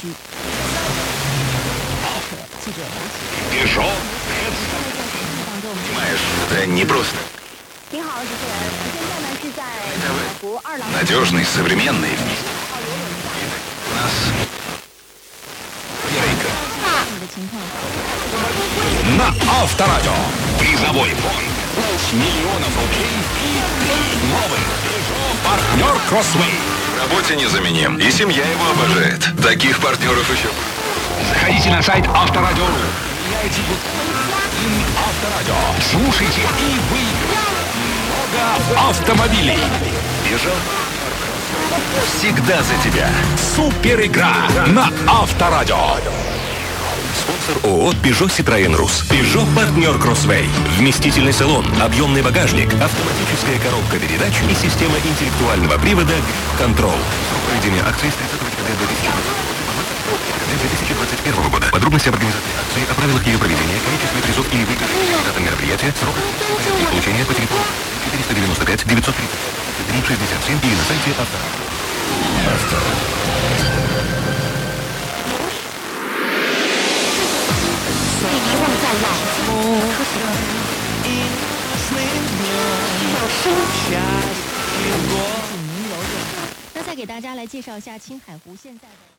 区。记者了解。 Пежо. Это не просто. 您好，主持人，现在呢是在海湖二郎。 Надежный, современный. У нас... 你的情况。 На Авторадио. Призовой фонд. Миллионов рублей и новый Peugeot партнер Crossway. В работе незаменим. И семья его обожает. Таких партнеров еще... Заходите на сайт Авторадио.ру. Меняйте Авторадио. Слушайте и выигрывайте много автомобилей. Peugeot всегда за тебя. Супер игра на Авторадио. Спонсор ООО «Peugeot Citroën Rus». Peugeot партнер Crossway. Вместительный салон, объемный багажник, автоматическая коробка передач и система интеллектуального привода «Control». Срок проведения акции с 30 декабря 2021 года. Подробности об организации акции, о правилах ее проведения, количестве призов и выигрышных результатам мероприятия, сроках получения по телефону 495 930 367 или на сайте Авторадио. 那再给大家来介绍一下青海湖现在的。